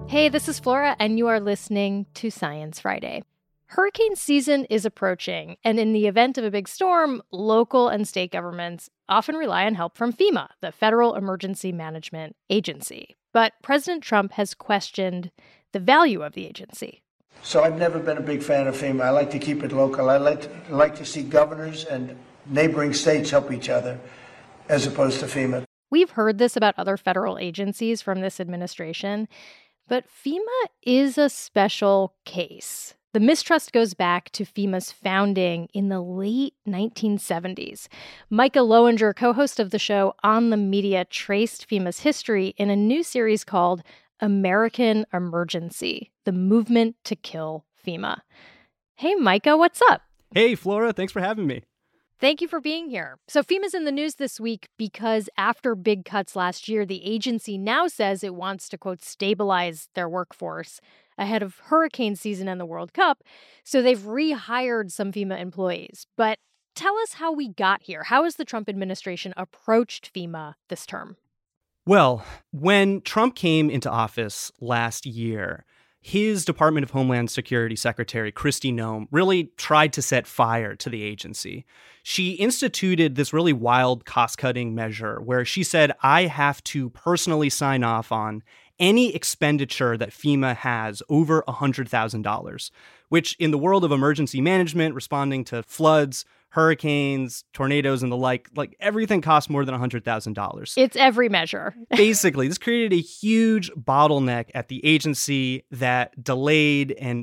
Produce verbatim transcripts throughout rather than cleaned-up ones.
Hey, this is Flora, and you are listening to Science Friday. Hurricane season is approaching, and in the event of a big storm, local and state governments often rely on help from FEMA, the Federal Emergency Management Agency. But President Trump has questioned the value of the agency. So I've never been a big fan of FEMA. I like to keep it local. I like to, like to see governors and neighboring states help each other as opposed to FEMA. We've heard this about other federal agencies from this administration, but FEMA is a special case. The mistrust goes back to FEMA's founding in the late nineteen seventies. Micah Loewinger, co-host of the show On the Media, traced FEMA's history in a new series called American Emergency: The Movement to Kill FEMA. Hey, Micah, what's up? Hey, Flora, thanks for having me. Thank you for being here. So FEMA's in the news this week because after big cuts last year, the agency now says it wants to, quote, stabilize their workforce ahead of hurricane season and the World Cup. So they've rehired some FEMA employees. But tell us how we got here. How has the Trump administration approached FEMA this term? Well, when Trump came into office last year, his Department of Homeland Security Secretary, Kristi Noem, really tried to set fire to the agency. She instituted this really wild cost-cutting measure where she said, I have to personally sign off on any expenditure that FEMA has over one hundred thousand dollars, which in the world of emergency management, responding to floods, hurricanes, tornadoes, and the like, like everything costs more than one hundred thousand dollars. It's every measure. Basically, this created a huge bottleneck at the agency that delayed and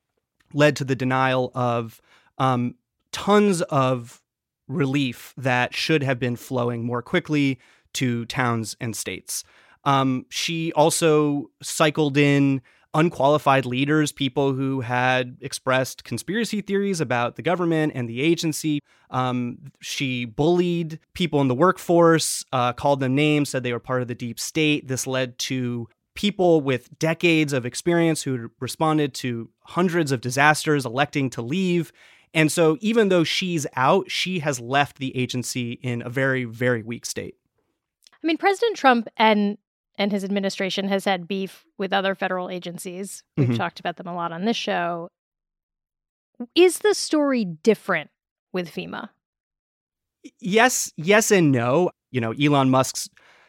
led to the denial of um, tons of relief that should have been flowing more quickly to towns and states. Um, she also cycled in unqualified leaders, people who had expressed conspiracy theories about the government and the agency. Um, she bullied people in the workforce, uh, called them names, said they were part of the deep state. This led to people with decades of experience who responded to hundreds of disasters electing to leave. And so even though she's out, she has left the agency in a very, very weak state. I mean, President Trump and and his administration has had beef with other federal agencies. We've mm-hmm. talked about them a lot on this show. Is the story different with FEMA? Yes, yes and no. You know, Elon Musk's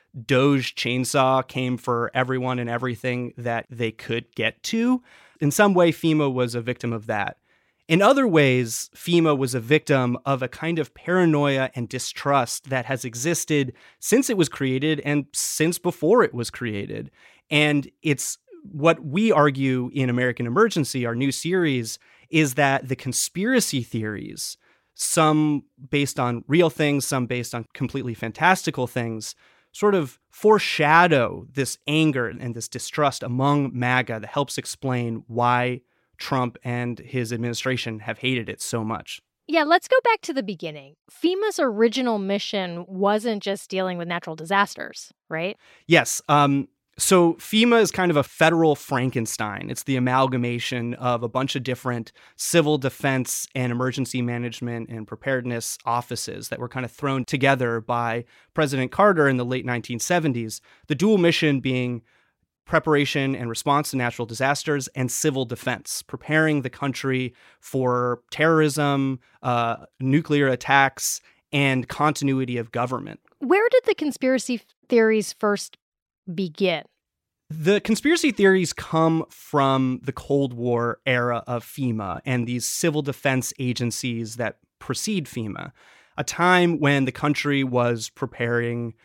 Doge chainsaw came for everyone and everything that they could get to. In some way, FEMA was a victim of that. In other ways, FEMA was a victim of a kind of paranoia and distrust that has existed since it was created and since before it was created. And it's what we argue in American Emergency, our new series, is that the conspiracy theories, some based on real things, some based on completely fantastical things, sort of foreshadow this anger and this distrust among MAGA that helps explain why Trump and his administration have hated it so much. Yeah, let's go back to the beginning. FEMA's original mission wasn't just dealing with natural disasters, right? Yes. Um, so FEMA is kind of a federal Frankenstein. It's the amalgamation of a bunch of different civil defense and emergency management and preparedness offices that were kind of thrown together by President Carter in the late nineteen seventies, the dual mission being preparation and response to natural disasters and civil defense, preparing the country for terrorism, uh, nuclear attacks, and continuity of government. Where did the conspiracy theories first begin? The conspiracy theories come from the Cold War era of FEMA and these civil defense agencies that precede FEMA, a time when the country was preparing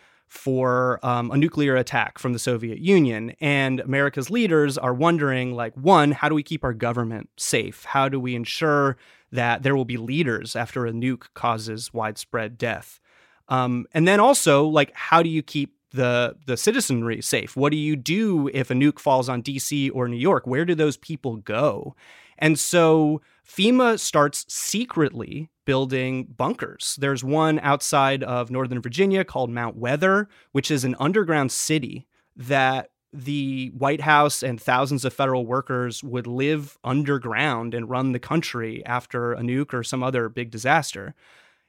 for um, a nuclear attack from the Soviet Union. And America's leaders are wondering, like, one, how do we keep our government safe? How do we ensure that there will be leaders after a nuke causes widespread death? Um, and then also, like, how do you keep the the citizenry safe? What do you do if a nuke falls on D C or New York? Where do those people go? And so FEMA starts secretly building bunkers. There's one outside of Northern Virginia called Mount Weather, which is an underground city that the White House and thousands of federal workers would live underground and run the country after a nuke or some other big disaster.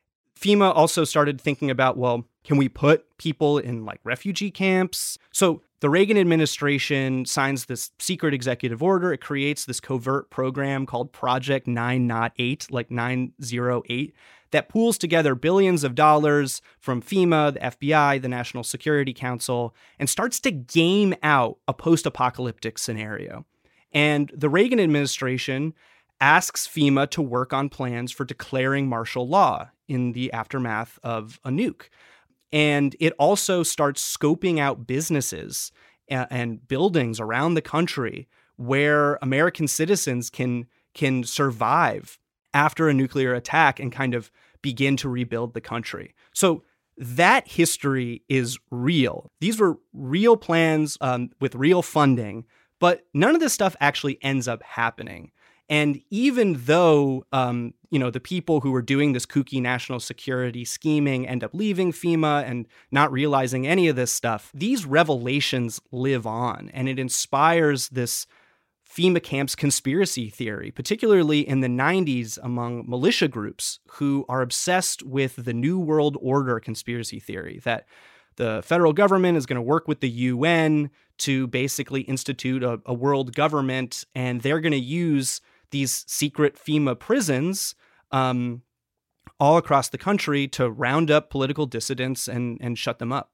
FEMA also started thinking about, well, can we put people in like refugee camps? So the Reagan administration signs this secret executive order. It creates this covert program called Project nine not eight, like nine oh eight, that pools together billions of dollars from FEMA, the F B I, the National Security Council, and starts to game out a post-apocalyptic scenario. And the Reagan administration asks FEMA to work on plans for declaring martial law in the aftermath of a nuke. And it also starts scoping out businesses and buildings around the country where American citizens can can survive after a nuclear attack and kind of begin to rebuild the country. So that history is real. These were real plans um, with real funding, but none of this stuff actually ends up happening. And even though, um, you know, the people who were doing this kooky national security scheming end up leaving FEMA and not realizing any of this stuff, these revelations live on, and it inspires this FEMA camps conspiracy theory, particularly in the nineties among militia groups who are obsessed with the New World Order conspiracy theory, that the federal government is going to work with the U N to basically institute a, a world government, and they're going to use these secret FEMA prisons um, all across the country to round up political dissidents and, and shut them up.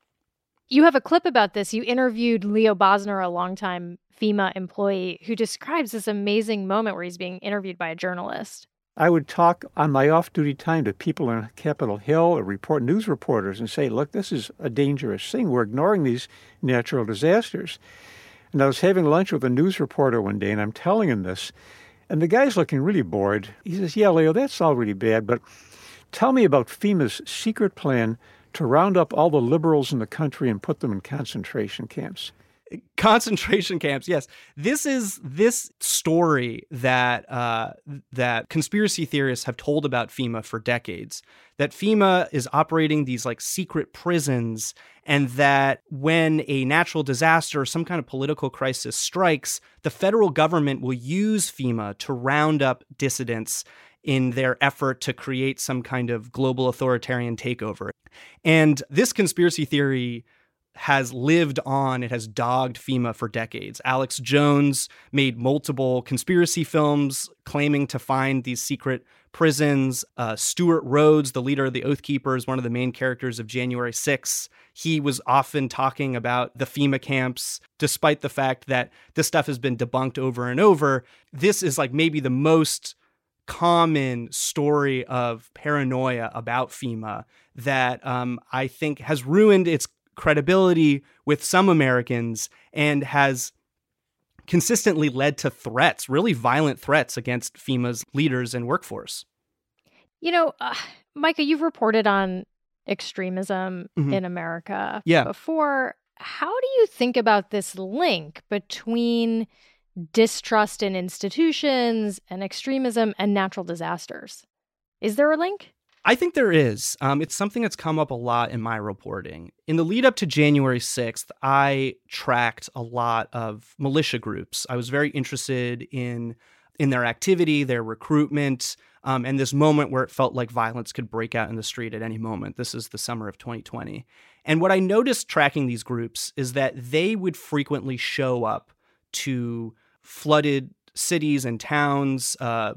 You have a clip about this. You interviewed Leo Bosner, a longtime FEMA employee, who describes this amazing moment where he's being interviewed by a journalist. I would talk on my off-duty time to people on Capitol Hill or report news reporters and say, look, this is a dangerous thing. We're ignoring these natural disasters. And I was having lunch with a news reporter one day, and I'm telling him this, and the guy's looking really bored. He says, yeah, Leo, that's all really bad, but tell me about FEMA's secret plan to round up all the liberals in the country and put them in concentration camps. Concentration camps, yes. This is this story that uh, that conspiracy theorists have told about FEMA for decades, that FEMA is operating these like secret prisons, and that when a natural disaster or some kind of political crisis strikes, the federal government will use FEMA to round up dissidents in their effort to create some kind of global authoritarian takeover. And this conspiracy theory has lived on. It has dogged FEMA for decades. Alex Jones made multiple conspiracy films claiming to find these secret prisons. Uh, Stuart Rhodes, the leader of the Oath Keepers, one of the main characters of January sixth, he was often talking about the FEMA camps, despite the fact that this stuff has been debunked over and over. This is like maybe the most common story of paranoia about FEMA that um, I think has ruined its credibility with some Americans and has consistently led to threats, really violent threats against FEMA's leaders and workforce. You know, uh, Micah, you've reported on extremism mm-hmm. in America yeah. before. How do you think about this link between distrust in institutions and extremism and natural disasters? Is there a link? I think there is. Um, it's something that's come up a lot in my reporting. In the lead up to January sixth, I tracked a lot of militia groups. I was very interested in in their activity, their recruitment, um, and this moment where it felt like violence could break out in the street at any moment. This is the summer of twenty twenty. And what I noticed tracking these groups is that they would frequently show up to flooded cities and towns, uh,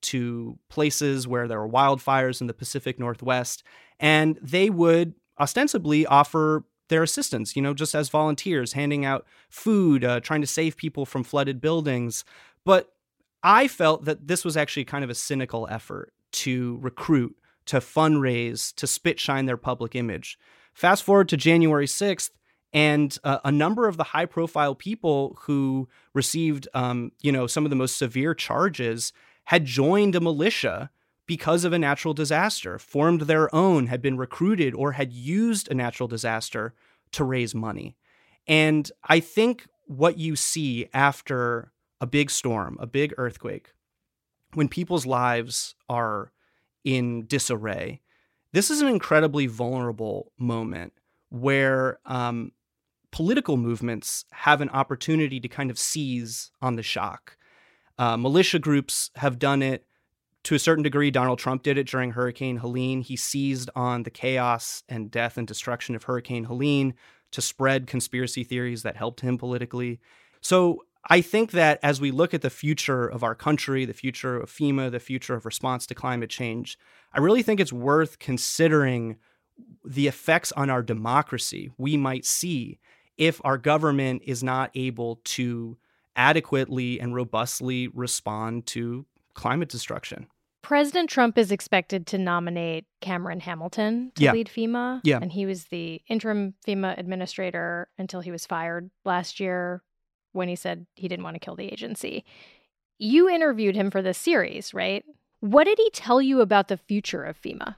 to places where there were wildfires in the Pacific Northwest, and they would ostensibly offer their assistance, you know, just as volunteers, handing out food, uh, trying to save people from flooded buildings. But I felt that this was actually kind of a cynical effort to recruit, to fundraise, to spit shine their public image. Fast forward to January sixth, and uh, a number of the high-profile people who received, um, you know, some of the most severe charges had joined a militia because of a natural disaster, formed their own, had been recruited, or had used a natural disaster to raise money. And I think what you see after a big storm, a big earthquake, when people's lives are in disarray, this is an incredibly vulnerable moment where um, political movements have an opportunity to kind of seize on the shock. Uh, militia groups have done it to a certain degree. Donald Trump did it during Hurricane Helene. He seized on the chaos and death and destruction of Hurricane Helene to spread conspiracy theories that helped him politically. So I think that as we look at the future of our country, the future of FEMA, the future of response to climate change, I really think it's worth considering the effects on our democracy we might see if our government is not able to adequately and robustly respond to climate destruction. President Trump is expected to nominate Cameron Hamilton to yeah. lead FEMA. Yeah. And he was the interim FEMA administrator until he was fired last year when he said he didn't want to kill the agency. You interviewed him for this series, right? What did he tell you about the future of FEMA?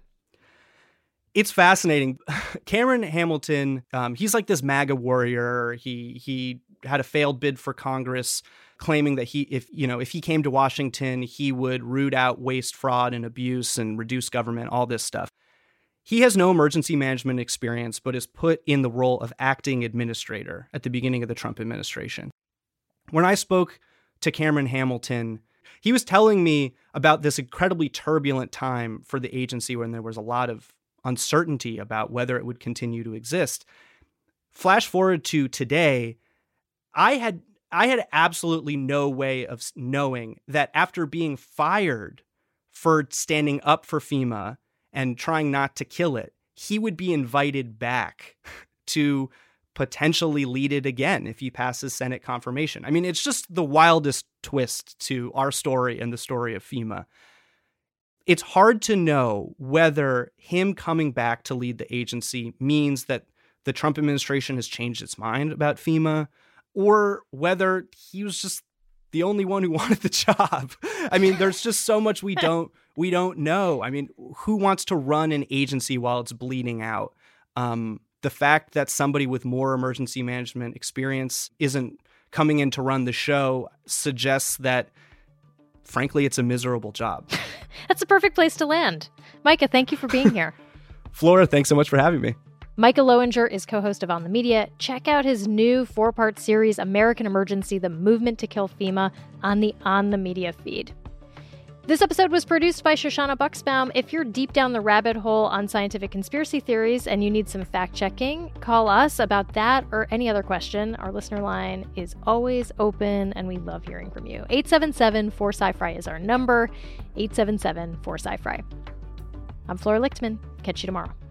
It's fascinating. Cameron Hamilton, um, he's like this MAGA warrior. He he had a failed bid for Congress, claiming that he, if you know, if he came to Washington, he would root out waste, fraud, and abuse, and reduce government. All this stuff. He has no emergency management experience, but is put in the role of acting administrator at the beginning of the Trump administration. When I spoke to Cameron Hamilton, he was telling me about this incredibly turbulent time for the agency when there was a lot of uncertainty about whether it would continue to exist. Flash forward to today, I had I had absolutely no way of knowing that after being fired for standing up for FEMA and trying not to kill it, he would be invited back to potentially lead it again if he passes Senate confirmation. I mean, it's just the wildest twist to our story and the story of FEMA. It's hard to know whether him coming back to lead the agency means that the Trump administration has changed its mind about FEMA, or whether he was just the only one who wanted the job. I mean, there's just so much we don't we don't know. I mean, who wants to run an agency while it's bleeding out? Um, the fact that somebody with more emergency management experience isn't coming in to run the show suggests that, frankly, it's a miserable job. That's a perfect place to land. Micah, thank you for being here. Flora, thanks so much for having me. Micah Loewinger is co-host of On the Media. Check out his new four-part series, American Emergency, The Movement to Kill FEMA, on the On the Media feed. This episode was produced by Shoshana Buxbaum. If you're deep down the rabbit hole on scientific conspiracy theories and you need some fact-checking, call us about that or any other question. Our listener line is always open, and we love hearing from you. eight seven seven, four sci fi is our number, eight seven seven, four sci fi. I'm Flora Lichtman. Catch you tomorrow.